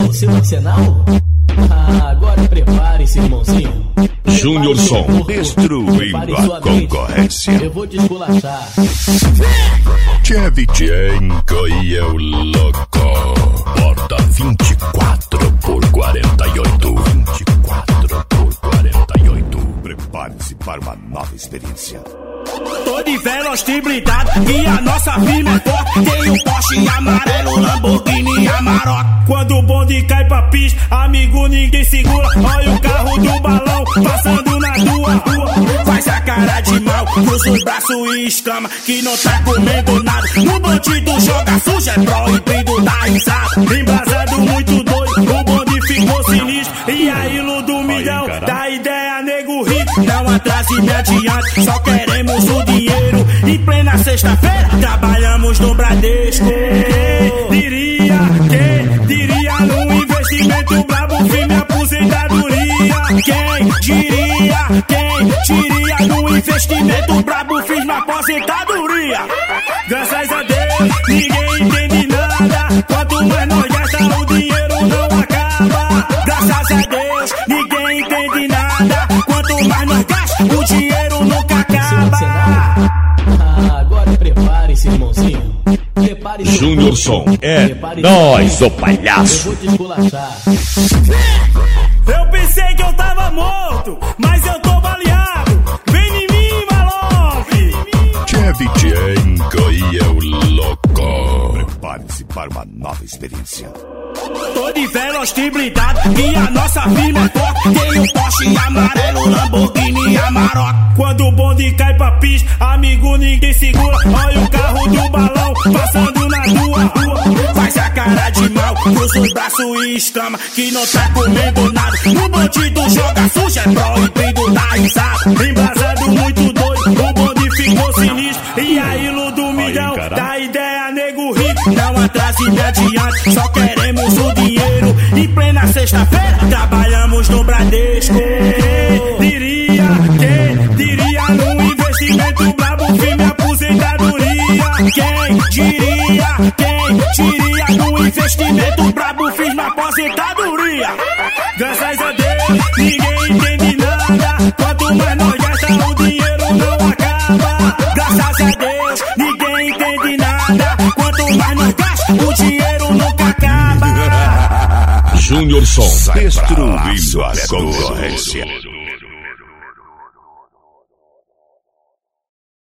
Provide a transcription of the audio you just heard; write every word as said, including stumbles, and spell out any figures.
o seu arsenal? Ah, agora prepare-se, irmãozinho. Júnior Som, destruindo a concorrência. Eu vou te esculachar. Tchevchenko e eu louco. Porta vinte e quatro por quarenta e oito. vinte e quatro por quarenta e oito. Prepare-se para uma nova experiência. Tô de Veloster blindado e a nossa firma é forte. Tem um Porsche amarelo, Lamborghini Amarok. Quando o bonde cai pra pista, amigo, ninguém segura. Olha o carro do balão passando na tua rua. Faz a cara de mal, cruza os braços e escama, que não tá comendo nada. No bandido joga suja, é proibido dar risada. Embrasado muito doido, o bonde ficou sinistro. E aí, Ludo Milhão, dá ideia, nego rico. Não atrase, me adiante, só queremos o dinheiro. Em plena sexta-feira, trabalhamos no Bradesco. Diria, quem diria no investimento brabo, firme aposentadoria. Quem diria, quem diria no investimento brabo, fiz na aposentadoria. Graças a Deus, ninguém entende nada. Quanto mais nós gastamos, o dinheiro não acaba. Graças a Deus, ninguém entende nada. Quanto mais nós gastamos, o dinheiro nunca acaba. Ah, agora prepare-se, irmãozinho. Prepare-se. Júnior Som, é nós, ô palhaço. Eu vou te esculachar. Eu pensei que eu tava morto, mas eu tô baleado. Vem em mim, Malongue. Tchevchenko e eu louco. Prepare-se para uma nova experiência. Tô de Veloster blindado e a nossa firma é forte. Tem um Porsche amarelo, Lamborghini Amarok. Quando o bonde cai pra pista, amigo, ninguém segura. Olha o carro do balão passando na tua rua. Faz a cara de mal, cruza os braços e escama, que não tá comendo nada. No bandido joga suja, é proibido dar risada. Embrasado muito doido, o bonde ficou sinistro. E aí, Ludo Milhão, dá ideia, nego rico. Não atrase, me adiante, só queremos o dinheiro. Em plena sexta-feira, trabalhamos no Bradesco. Diria, quem diria no investimento brabo, firme aposentadoria. Quem diria, quem diria no investimento brabo, fiz na aposentadoria. Graças a Deus, ninguém entende nada. Quanto mais nós gastamos, o dinheiro não acaba. Graças a Deus, ninguém entende nada. Quanto mais nós gastamos, o dinheiro nunca acaba. Júnior Som, destruindo a concorrência.